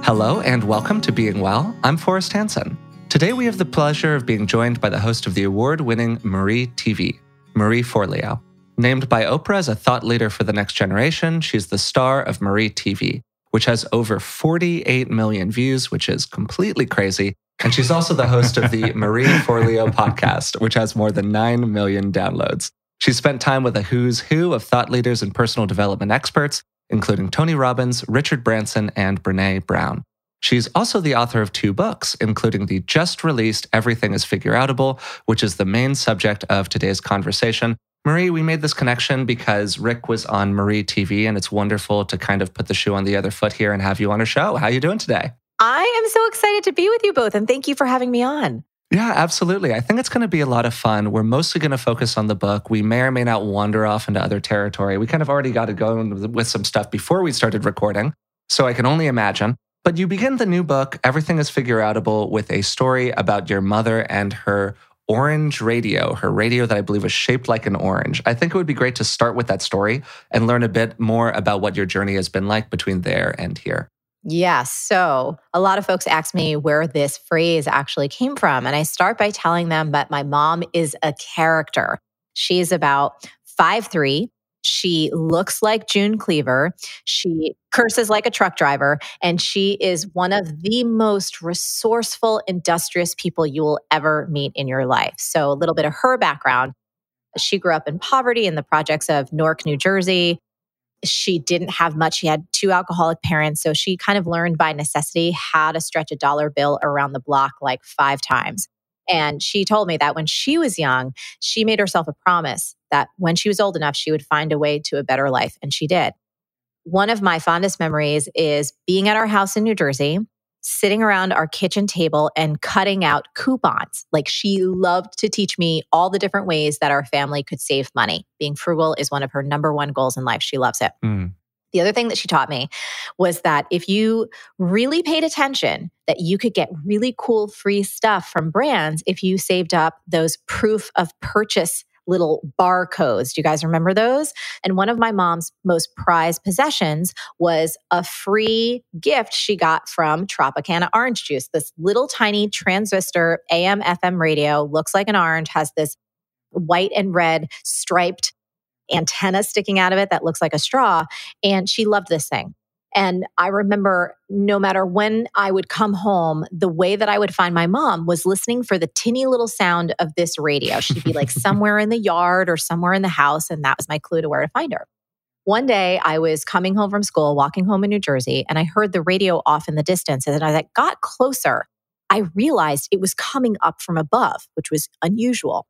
Hello and welcome to Being Well. I'm Forrest Hansen. Today we have the pleasure of being joined by the host of the award-winning Marie TV, Marie Forleo. Named by Oprah as a thought leader for the next generation, she's the star of Marie TV, which has over 48 million views, which is completely crazy. And she's also the host of the Marie Forleo podcast, which has more than 9 million downloads. She's spent time with a who's who of thought leaders and personal development experts, including Tony Robbins, Richard Branson, and Brené Brown. She's also the author of 2 books, including the just-released Everything is Figureoutable, which is the main subject of today's conversation. Marie, we made this connection because Rick was on Marie TV, and it's wonderful to kind of put the shoe on the other foot here and have you on our show. How are you doing today? I am so excited to be with you both, and thank you for having me on. Yeah, absolutely. I think it's going to be a lot of fun. We're mostly going to focus on the book. We may or may not wander off into other territory. We kind of already got to go with some stuff before we started recording, so I can only imagine. But you begin the new book, Everything is Figureoutable, with a story about your mother and her orange radio, her radio that I believe was shaped like an orange. I think it would be great to start with that story and learn a bit more about what your journey has been like between there and here. Yes. So a lot of folks ask me where this phrase actually came from. And I start by telling them that my mom is a character. She's about 5'3". She looks like June Cleaver. She curses like a truck driver. And she is one of the most resourceful, industrious people you will ever meet in your life. So a little bit of her background. She grew up in poverty in the projects of Newark, New Jersey. She didn't have much. She had 2 alcoholic parents. So she kind of learned by necessity how to stretch a dollar bill around the block like 5 times. And she told me that when she was young, she made herself a promise that when she was old enough, she would find a way to a better life. And she did. One of my fondest memories is being at our house in New Jersey, sitting around our kitchen table and cutting out coupons. Like, she loved to teach me all the different ways that our family could save money. Being frugal is one of her number 1 goals in life. She loves it. The other thing that she taught me was that if you really paid attention, that you could get really cool free stuff from brands if you saved up those proof of purchase little barcodes. Do you guys remember those? And one of my mom's most prized possessions was a free gift she got from Tropicana Orange Juice. This little tiny transistor AM FM radio, looks like an orange, has this white and red striped antenna sticking out of it that looks like a straw. And she loved this thing. And I remember no matter when I would come home, the way that I would find my mom was listening for the tinny little sound of this radio. She'd be like somewhere in the yard or somewhere in the house. And that was my clue to where to find her. One day I was coming home from school, walking home in New Jersey, and I heard the radio off in the distance. And as I got closer, I realized it was coming up from above, which was unusual.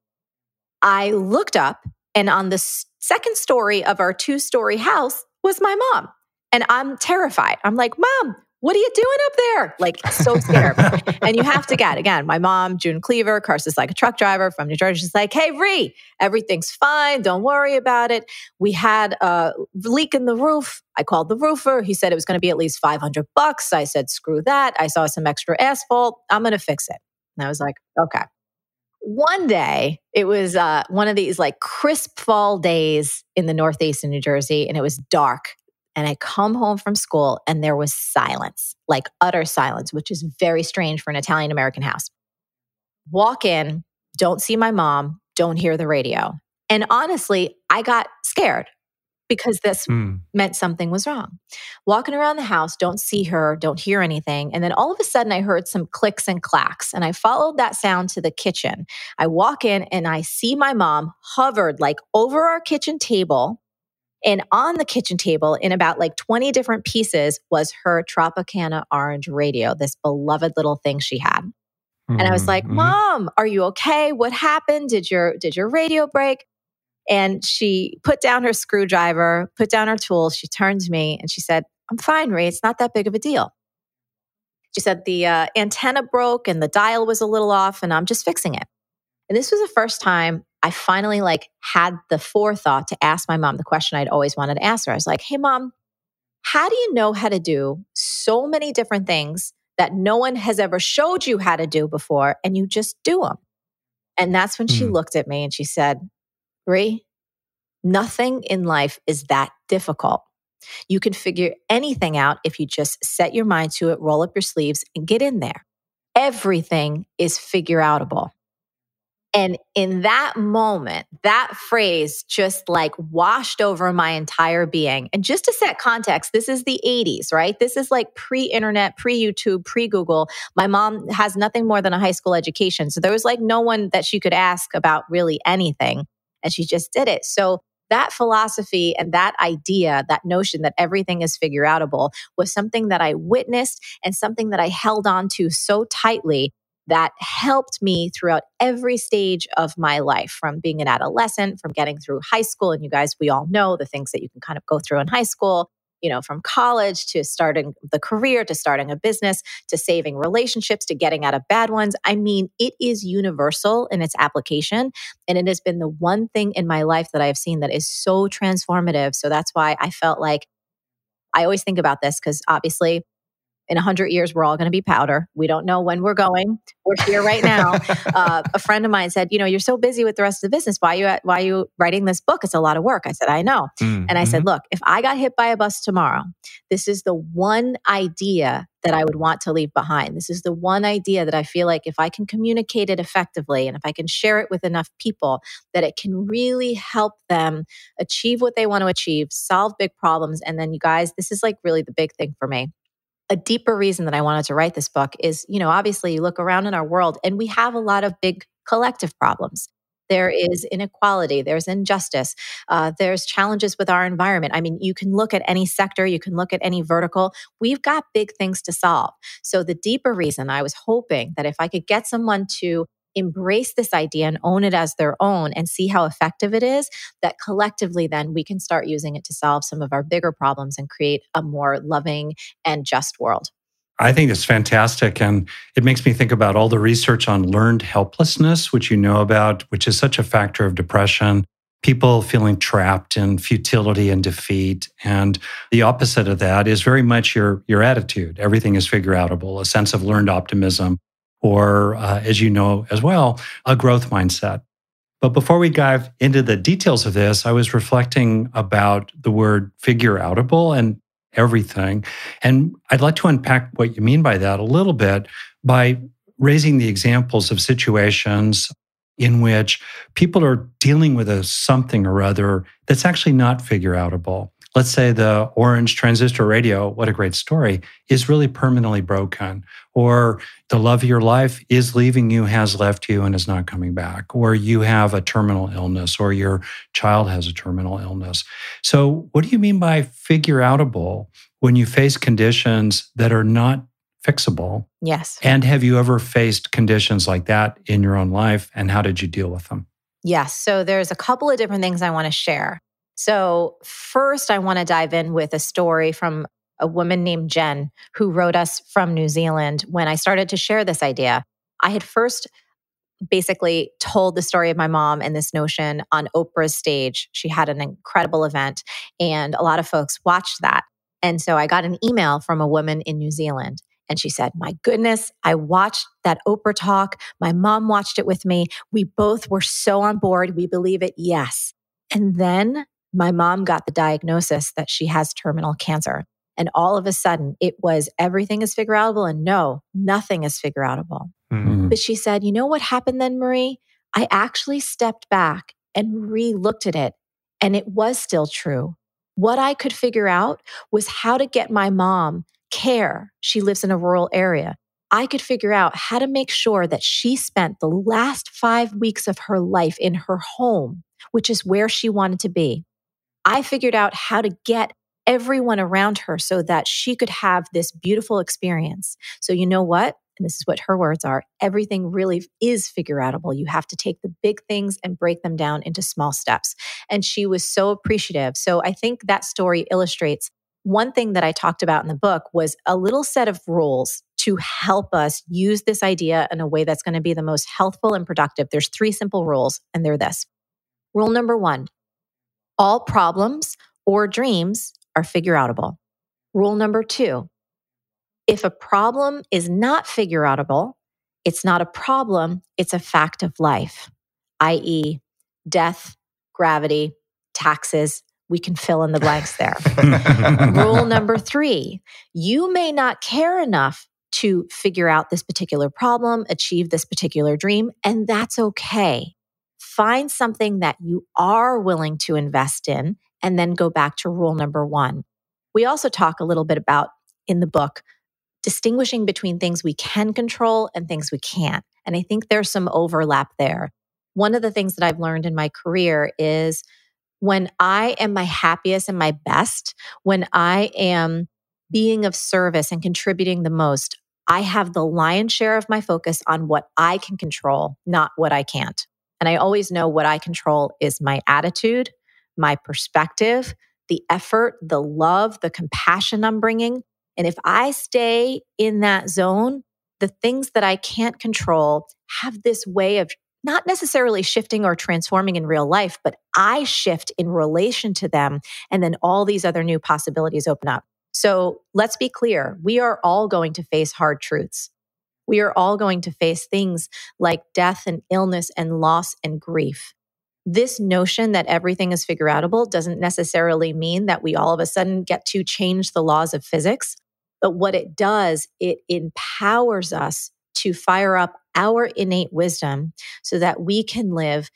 I looked up, and on the second story of our 2-story house was my mom. And I'm terrified. I'm like, Mom, what are you doing up there? Like, so scared. And you have to get, again, my mom, June Cleaver, curses like a truck driver from New Jersey. She's like, hey, Ree, everything's fine. Don't worry about it. We had a leak in the roof. I called the roofer. He said it was going to be at least $500. I said, screw that. I saw some extra asphalt. I'm going to fix it. And I was like, okay. One day, it was one of these like crisp fall days in the Northeast in New Jersey, and it was dark. And I come home from school and there was silence, like utter silence, which is very strange for an Italian-American house. Walk in, don't see my mom, don't hear the radio. And honestly, I got scared because this meant something was wrong. Walking around the house, don't see her, don't hear anything. And then all of a sudden I heard some clicks and clacks, and I followed that sound to the kitchen. I walk in and I see my mom hovered like over our kitchen table. And on the kitchen table, in about like 20 different pieces, was her Tropicana Orange radio, this beloved little thing she had. And I was like, Mom, are you okay? What happened? Did your radio break? And she put down her screwdriver, put down her tools. She turned to me and she said, I'm fine, Ray. It's not that big of a deal. She said the antenna broke and the dial was a little off, and I'm just fixing it. And this was the first time I finally had the forethought to ask my mom the question I'd always wanted to ask her. I was like, hey, Mom, how do you know how to do so many different things that no one has ever showed you how to do before, and you just do them? And that's when she looked at me and she said, Ree, nothing in life is that difficult. You can figure anything out if you just set your mind to it, roll up your sleeves, and get in there. Everything is figure outable. And in that moment, that phrase just like washed over my entire being. And just to set context, this is the 80s, right? This is like pre-internet, pre-YouTube, pre-Google. My mom has nothing more than a high school education. So there was like no one that she could ask about really anything. And she just did it. So that philosophy and that idea, that notion that everything is figure outable was something that I witnessed and something that I held on to so tightly that helped me throughout every stage of my life, from being an adolescent, from getting through high school. And you guys, we all know the things that you can kind of go through in high school, from college to starting the career, to starting a business, to saving relationships, to getting out of bad ones. I mean, it is universal in its application. And it has been the one thing in my life that I have seen that is so transformative. So that's why I felt like I always think about this, because obviously, in 100 years, we're all going to be powder. We don't know when we're going. We're here right now. A friend of mine said, you're so busy with the rest of the business. Why are you writing this book? It's a lot of work. I said, I know. And I said, look, if I got hit by a bus tomorrow, this is the one idea that I would want to leave behind. This is the one idea that I feel like if I can communicate it effectively and if I can share it with enough people, that it can really help them achieve what they want to achieve, solve big problems. And then you guys, this is like really the big thing for me. A deeper reason that I wanted to write this book is, obviously you look around in our world and we have a lot of big collective problems. There is inequality, there's injustice, there's challenges with our environment. I mean, you can look at any sector, you can look at any vertical. We've got big things to solve. So the deeper reason, I was hoping that if I could get someone to embrace this idea and own it as their own and see how effective it is, that collectively then we can start using it to solve some of our bigger problems and create a more loving and just world. I think it's fantastic. And it makes me think about all the research on learned helplessness, which you know about, which is such a factor of depression. People feeling trapped in futility and defeat. And the opposite of that is very much your attitude. Everything is figure outable, a sense of learned optimism, or as you know as well, a growth mindset. But before we dive into the details of this, I was reflecting about the word figure outable and everything. And I'd like to unpack what you mean by that a little bit by raising the examples of situations in which people are dealing with something or other that's actually not figure outable. Let's say the orange transistor radio, what a great story, is really permanently broken. Or the love of your life is leaving you, has left you, and is not coming back. Or you have a terminal illness, or your child has a terminal illness. So what do you mean by figure outable when you face conditions that are not fixable? Yes. And have you ever faced conditions like that in your own life, and how did you deal with them? Yes. So there's a couple of different things I want to share. So first, I want to dive in with a story from a woman named Jen, who wrote us from New Zealand. When I started to share this idea, I had first basically told the story of my mom and this notion on Oprah's stage. She had an incredible event and a lot of folks watched that. And so I got an email from a woman in New Zealand. And she said, my goodness, I watched that Oprah talk. My mom watched it with me. We both were so on board. We believe it. Yes. And then my mom got the diagnosis that she has terminal cancer. And all of a sudden, it was everything is figure outable, and no, nothing is figure outable. Mm-hmm. But she said, you know what happened then, Marie? I actually stepped back and re-looked at it, and it was still true. What I could figure out was how to get my mom care. She lives in a rural area. I could figure out how to make sure that she spent the last 5 weeks of her life in her home, which is where she wanted to be. I figured out how to get everyone around her so that she could have this beautiful experience. So you know what? And this is what her words are. Everything really is figure outable. You have to take the big things and break them down into small steps. And she was so appreciative. So I think that story illustrates one thing that I talked about in the book was a little set of rules to help us use this idea in a way that's going to be the most healthful and productive. There's 3 simple rules, and they're this. Rule number 1, all problems or dreams are figure outable. Rule number 2, if a problem is not figure outable, it's not a problem, it's a fact of life, i.e., death, gravity, taxes, We can fill in the blanks there. Rule number 3, you may not care enough to figure out this particular problem, achieve this particular dream, and that's okay. Find something that you are willing to invest in, and then go back to rule number 1. We also talk a little bit about, in the book, distinguishing between things we can control and things we can't. And I think there's some overlap there. One of the things that I've learned in my career is when I am my happiest and my best, when I am being of service and contributing the most, I have the lion's share of my focus on what I can control, not what I can't. And I always know what I control is my attitude, my perspective, the effort, the love, the compassion I'm bringing. And if I stay in that zone, the things that I can't control have this way of not necessarily shifting or transforming in real life, but I shift in relation to them. And then all these other new possibilities open up. So let's be clear. We are all going to face hard truths. We are all going to face things like death and illness and loss and grief. This notion that everything is figure outable doesn't necessarily mean that we all of a sudden get to change the laws of physics. But what it does, it empowers us to fire up our innate wisdom so that we can live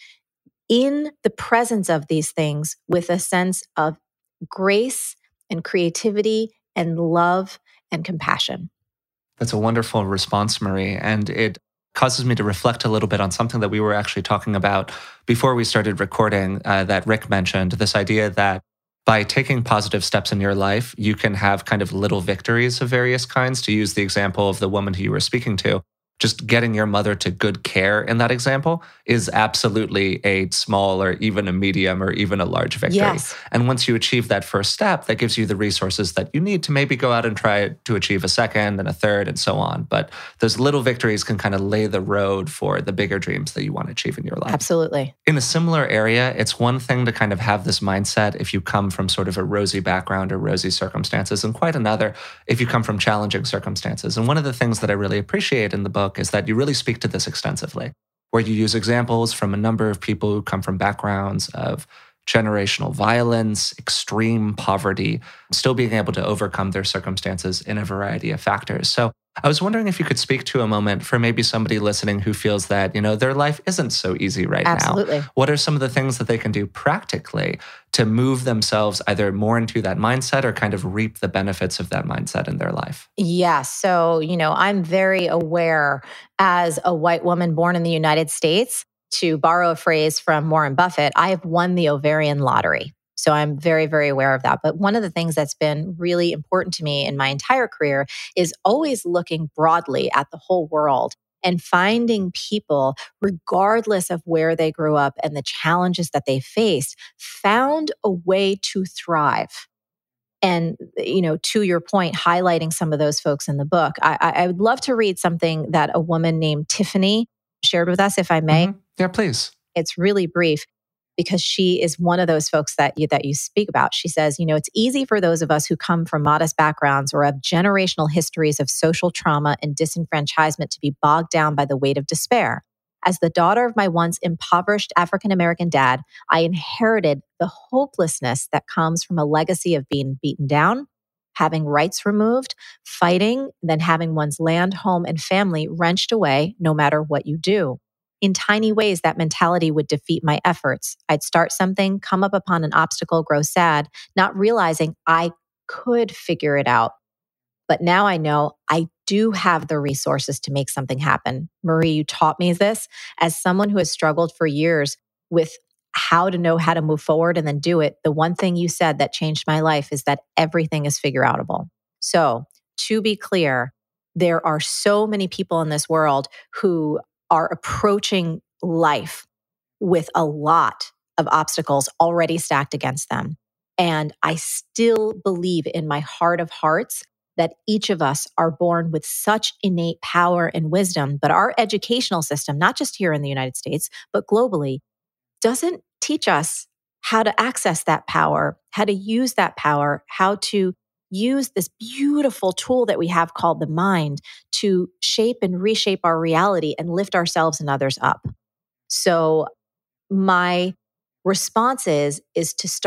in the presence of these things with a sense of grace and creativity and love and compassion. That's a wonderful response, Marie. And it causes me to reflect a little bit on something that we were actually talking about before we started recording that Rick mentioned, this idea that by taking positive steps in your life, you can have kind of little victories of various kinds. To use the example of the woman who you were speaking to, just getting your mother to good care in that example is absolutely a small or even a medium or even a large victory. Yes. And once you achieve that first step, that gives you the resources that you need to maybe go out and try to achieve a second and a third and so on. But those little victories can kind of lay the road for the bigger dreams that you want to achieve in your life. Absolutely. In a similar area, it's one thing to kind of have this mindset if you come from sort of a rosy background or rosy circumstances, and quite another if you come from challenging circumstances. And one of the things that I really appreciate in the book is that you really speak to this extensively, where you use examples from a number of people who come from backgrounds of generational violence, extreme poverty, still being able to overcome their circumstances in a variety of factors. So I was wondering if you could speak to a moment for maybe somebody listening who feels that, their life isn't so easy right Absolutely. now. What are some of the things that they can do practically to move themselves either more into that mindset or kind of reap the benefits of that mindset in their life? Yeah. So, I'm very aware as a white woman born in the United States, to borrow a phrase from Warren Buffett, I have won the ovarian lottery. So I'm very, very aware of that. But one of the things that's been really important to me in my entire career is always looking broadly at the whole world and finding people, regardless of where they grew up and the challenges that they faced, found a way to thrive. And, to your point, highlighting some of those folks in the book, I would love to read something that a woman named Tiffany shared with us, if I may. Mm-hmm. Yeah, please. It's really brief because she is one of those folks that you speak about. She says, it's easy for those of us who come from modest backgrounds or have generational histories of social trauma and disenfranchisement to be bogged down by the weight of despair. As the daughter of my once impoverished African-American dad, I inherited the hopelessness that comes from a legacy of being beaten down, having rights removed, fighting, then having one's land, home, and family wrenched away no matter what you do. In tiny ways, that mentality would defeat my efforts. I'd start something, come up upon an obstacle, grow sad, not realizing I could figure it out. But now I know I do have the resources to make something happen. Marie, you taught me this as someone who has struggled for years with how to know how to move forward and then do it. The one thing you said that changed my life is that everything is figure outable. So to be clear, there are so many people in this world who are approaching life with a lot of obstacles already stacked against them. And I still believe in my heart of hearts that each of us are born with such innate power and wisdom, but our educational system, not just here in the United States, but globally, doesn't teach us how to access that power, how to use that power, how to use this beautiful tool that we have called the mind to shape and reshape our reality and lift ourselves and others up. So my response is to start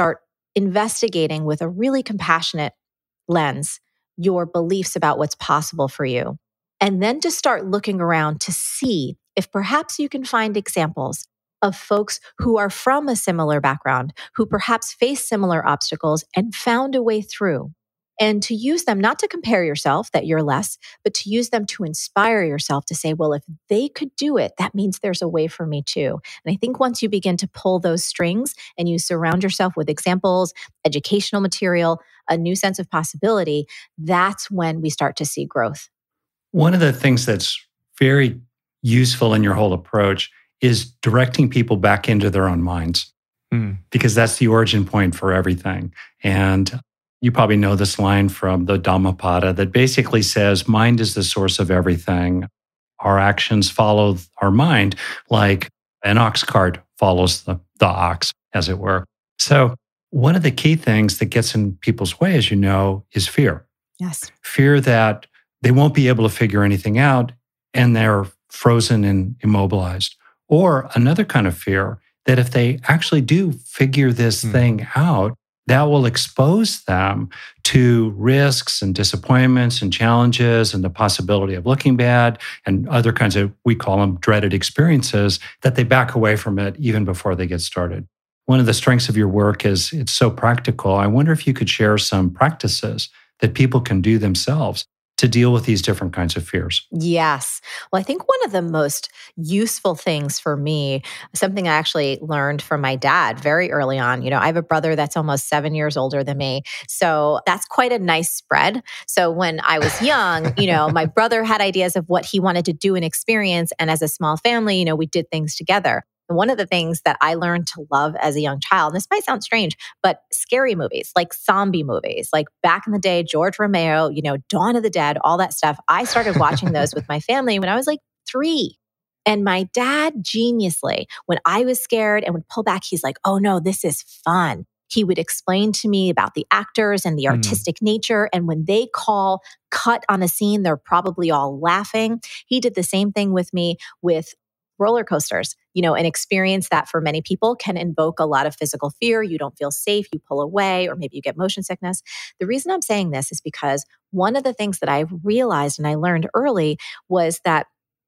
investigating with a really compassionate lens your beliefs about what's possible for you. And then to start looking around to see if perhaps you can find examples of folks who are from a similar background, who perhaps face similar obstacles and found a way through. And to use them, not to compare yourself that you're less, but to use them to inspire yourself to say, well, if they could do it, that means there's a way for me too. And I think once you begin to pull those strings and you surround yourself with examples, educational material, a new sense of possibility, that's when we start to see growth. One of the things that's very useful in your whole approach is directing people back into their own minds, because that's the origin point for everything. And you probably know this line from the Dhammapada that basically says, mind is the source of everything. Our actions follow our mind like an ox cart follows the ox, as it were. So one of the key things that gets in people's way, as you know, is fear. Yes. Fear that they won't be able to figure anything out and they're frozen and immobilized. Or another kind of fear that if they actually do figure this thing out, that will expose them to risks and disappointments and challenges and the possibility of looking bad and other kinds of, we call them dreaded experiences, that they back away from it even before they get started. One of the strengths of your work is it's so practical. I wonder if you could share some practices that people can do themselves to deal with these different kinds of fears. Yes. Well, I think one of the most useful things for me, something I actually learned from my dad very early on, I have a brother that's almost 7 years older than me. So that's quite a nice spread. So when I was young, my brother had ideas of what he wanted to do and experience. And as a small family, we did things together. And one of the things that I learned to love as a young child, and this might sound strange, but scary movies, like zombie movies, like back in the day, George Romero, Dawn of the Dead, all that stuff. I started watching those with my family when I was like 3. And my dad, geniusly, when I was scared and would pull back, he's like, oh no, this is fun. He would explain to me about the actors and the artistic nature. And when they call cut on a scene, they're probably all laughing. He did the same thing with me with roller coasters, an experience that for many people can invoke a lot of physical fear. You don't feel safe, you pull away, or maybe you get motion sickness. The reason I'm saying this is because one of the things that I realized and I learned early was that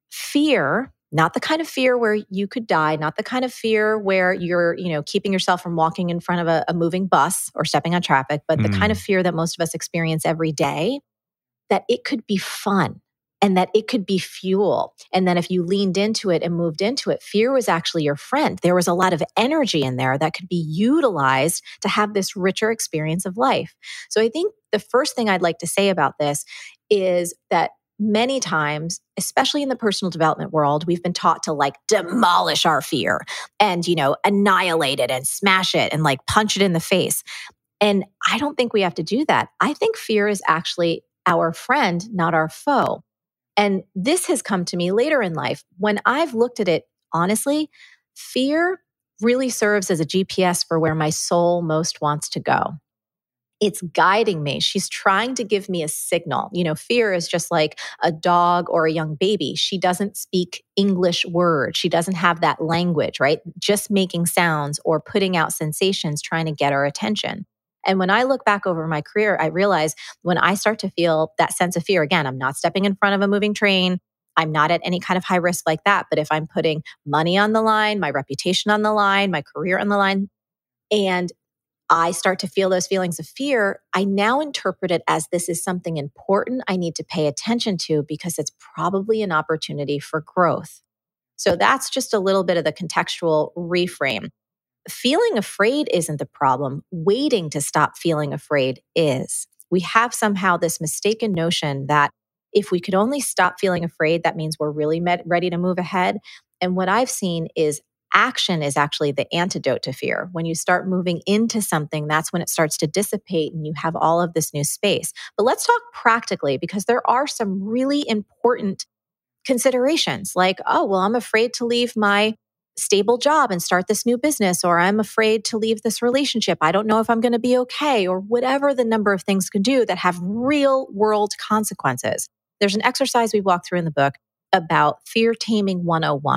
fear, not the kind of fear where you could die, not the kind of fear where you're, keeping yourself from walking in front of a moving bus or stepping on traffic, but the kind of fear that most of us experience every day, that it could be fun. And that it could be fuel. And then if you leaned into it and moved into it, fear was actually your friend. There was a lot of energy in there that could be utilized to have this richer experience of life. So I think the first thing I'd like to say about this is that many times, especially in the personal development world, we've been taught to demolish our fear and, annihilate it and smash it and punch it in the face. And I don't think we have to do that. I think fear is actually our friend, not our foe. And this has come to me later in life. When I've looked at it, honestly, fear really serves as a GPS for where my soul most wants to go. It's guiding me. She's trying to give me a signal. Fear is just like a dog or a young baby. She doesn't speak English words. She doesn't have that language, right? Just making sounds or putting out sensations, trying to get our attention. And when I look back over my career, I realize when I start to feel that sense of fear, again, I'm not stepping in front of a moving train. I'm not at any kind of high risk like that. But if I'm putting money on the line, my reputation on the line, my career on the line, and I start to feel those feelings of fear, I now interpret it as this is something important I need to pay attention to because it's probably an opportunity for growth. So that's just a little bit of the contextual reframe. Feeling afraid isn't the problem. Waiting to stop feeling afraid is. We have somehow this mistaken notion that if we could only stop feeling afraid, that means we're really ready to move ahead. And what I've seen is action is actually the antidote to fear. When you start moving into something, that's when it starts to dissipate and you have all of this new space. But let's talk practically because there are some really important considerations like, oh, well, I'm afraid to leave my stable job and start this new business, or I'm afraid to leave this relationship. I don't know if I'm going to be okay, or whatever the number of things can do that have real world consequences. There's an exercise we walk through in the book about fear taming 101.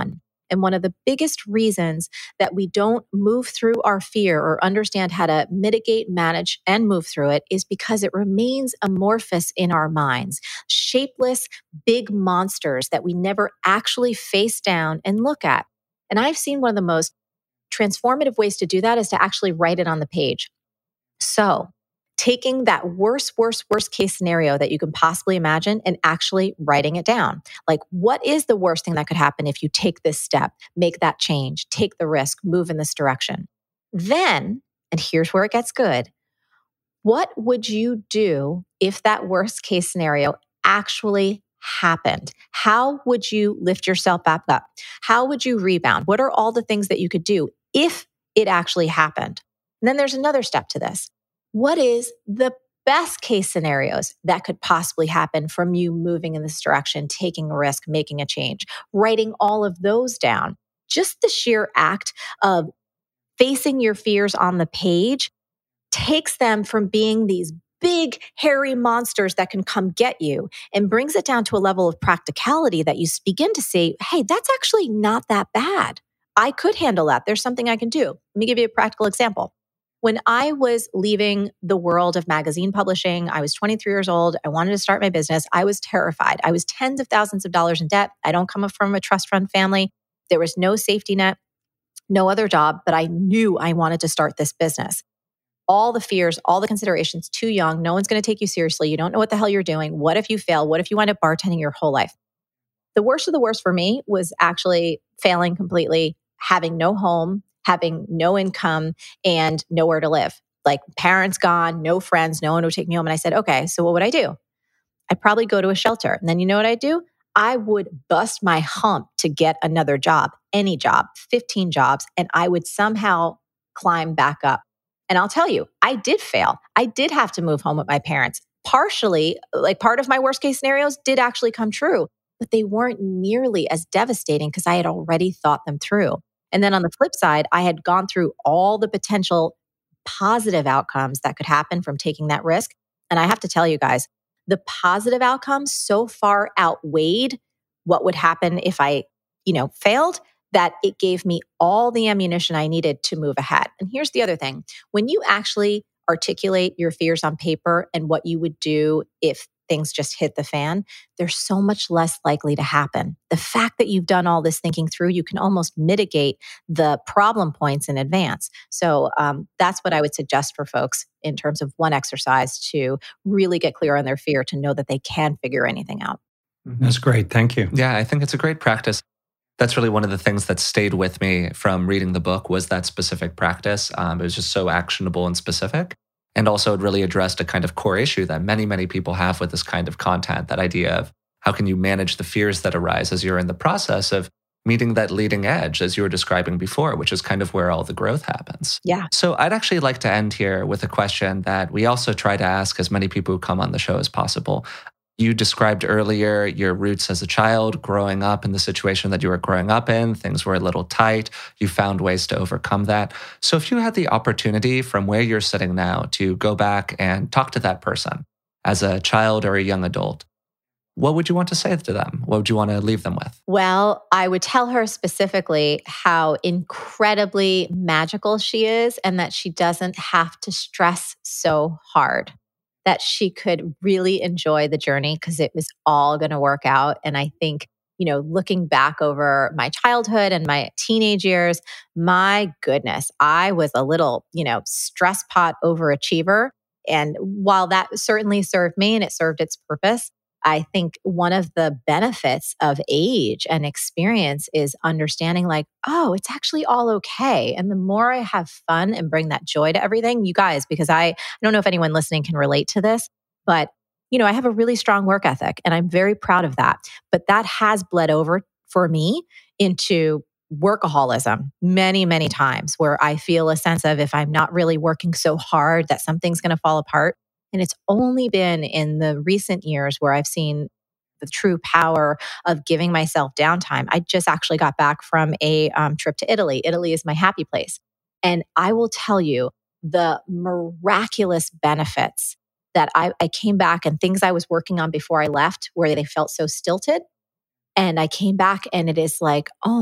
And one of the biggest reasons that we don't move through our fear or understand how to mitigate, manage, and move through it is because it remains amorphous in our minds, shapeless, big monsters that we never actually face down and look at. And I've seen one of the most transformative ways to do that is to actually write it on the page. So, taking that worst case scenario that you can possibly imagine and actually writing it down. Like, what is the worst thing that could happen if you take this step, make that change, take the risk, move in this direction? Then, and here's where it gets good, what would you do if that worst case scenario actually happened? How would you lift yourself back up? How would you rebound? What are all the things that you could do if it actually happened? And then there's another step to this. What is the best case scenarios that could possibly happen from you moving in this direction, taking a risk, making a change, writing all of those down? Just the sheer act of facing your fears on the page takes them from being these big, hairy monsters that can come get you and brings it down to a level of practicality that you begin to say, hey, that's actually not that bad. I could handle that. There's something I can do. Let me give you a practical example. When I was leaving the world of magazine publishing, I was 23 years old. I wanted to start my business. I was terrified. I was tens of thousands of dollars in debt. I don't come from a trust fund family. There was no safety net, no other job, but I knew I wanted to start this business. All the fears, all the considerations, too young. No one's going to take you seriously. You don't know what the hell you're doing. What if you fail? What if you wind up bartending your whole life? The worst of the worst for me was actually failing completely, having no home, having no income, and nowhere to live. Like, parents gone, no friends, no one would take me home. And I said, okay, so what would I do? I'd probably go to a shelter. And then you know what I'd do? I would bust my hump to get another job, any job, 15 jobs, and I would somehow climb back up. And I'll tell you, I did fail. I did have to move home with my parents. Partially, like, part of my worst case scenarios did actually come true, but they weren't nearly as devastating because I had already thought them through. And then on the flip side, I had gone through all the potential positive outcomes that could happen from taking that risk. And I have to tell you guys, the positive outcomes so far outweighed what would happen if I, failed, that it gave me all the ammunition I needed to move ahead. And here's the other thing. When you actually articulate your fears on paper and what you would do if things just hit the fan, they're so much less likely to happen. The fact that you've done all this thinking through, you can almost mitigate the problem points in advance. So that's what I would suggest for folks in terms of one exercise to really get clear on their fear, to know that they can figure anything out. That's great. Thank you. Yeah, I think it's a great practice. That's really one of the things that stayed with me from reading the book, was that specific practice. It was just so actionable and specific. And also it really addressed a kind of core issue that many, many people have with this kind of content, that idea of how can you manage the fears that arise as you're in the process of meeting that leading edge, as you were describing before, which is kind of where all the growth happens. Yeah. So I'd actually like to end here with a question that we also try to ask as many people who come on the show as possible. You described earlier your roots as a child, growing up in the situation that you were growing up in. Things were a little tight. You found ways to overcome that. So if you had the opportunity from where you're sitting now to go back and talk to that person as a child or a young adult, what would you want to say to them? What would you want to leave them with? Well, I would tell her specifically how incredibly magical she is and that she doesn't have to stress so hard, that she could really enjoy the journey because it was all going to work out. And I think, looking back over my childhood and my teenage years, my goodness, I was a little, stress pot overachiever. And while that certainly served me and it served its purpose, I think one of the benefits of age and experience is understanding like, oh, it's actually all okay. And the more I have fun and bring that joy to everything, you guys, because I don't know if anyone listening can relate to this, but I have a really strong work ethic and I'm very proud of that. But that has bled over for me into workaholism many, many times, where I feel a sense of, if I'm not really working so hard, that something's going to fall apart. And it's only been in the recent years where I've seen the true power of giving myself downtime. I just actually got back from a trip to Italy. Italy is my happy place. And I will tell you the miraculous benefits that I came back, and things I was working on before I left where they felt so stilted. And I came back and it is like, oh my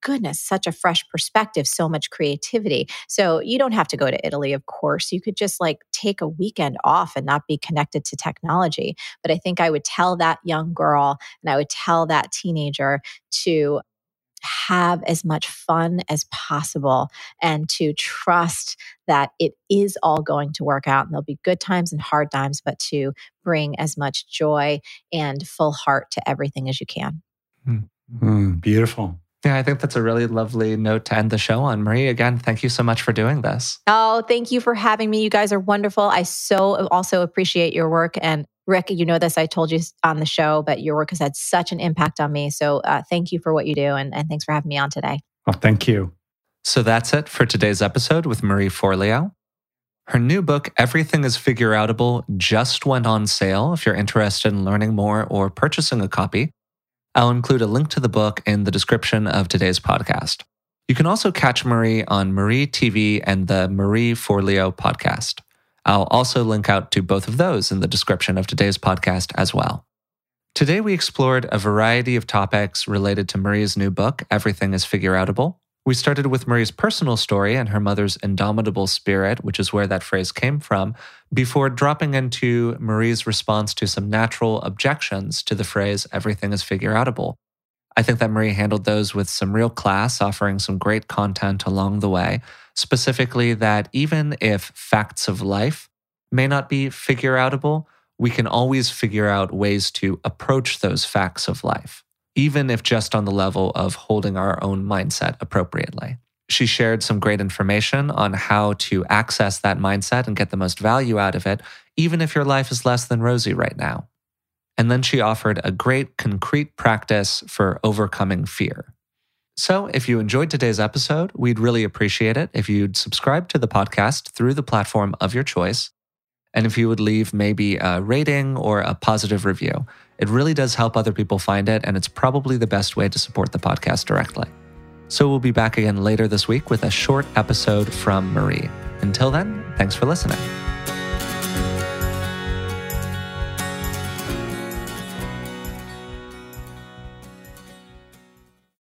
goodness, such a fresh perspective, so much creativity. So you don't have to go to Italy, of course. You could just like take a weekend off and not be connected to technology. But I think I would tell that young girl and I would tell that teenager to have as much fun as possible and to trust that it is all going to work out and there'll be good times and hard times, but to bring as much joy and full heart to everything as you can. Beautiful. Yeah, I think that's a really lovely note to end the show on. Marie, again, thank you so much for doing this. Oh, thank you for having me. You guys are wonderful. I so also appreciate your work. And Rick, you know this, I told you on the show, but your work has had such an impact on me. So thank you for what you do. And thanks for having me on today. Well, thank you. So that's it for today's episode with Marie Forleo. Her new book, Everything is Figureoutable, just went on sale if you're interested in learning more or purchasing a copy. I'll include a link to the book in the description of today's podcast. You can also catch Marie on Marie TV and the Marie Forleo podcast. I'll also link out to both of those in the description of today's podcast as well. Today, we explored a variety of topics related to Marie's new book, Everything is Figureoutable. We started with Marie's personal story and her mother's indomitable spirit, which is where that phrase came from, before dropping into Marie's response to some natural objections to the phrase, everything is figureoutable. I think that Marie handled those with some real class, offering some great content along the way, specifically that even if facts of life may not be figureoutable, we can always figure out ways to approach those facts of life, even if just on the level of holding our own mindset appropriately. She shared some great information on how to access that mindset and get the most value out of it, even if your life is less than rosy right now. And then she offered a great concrete practice for overcoming fear. So if you enjoyed today's episode, we'd really appreciate it if you'd subscribe to the podcast through the platform of your choice, and if you would leave maybe a rating or a positive review. It really does help other people find it, and it's probably the best way to support the podcast directly. So we'll be back again later this week with a short episode from Marie. Until then, thanks for listening.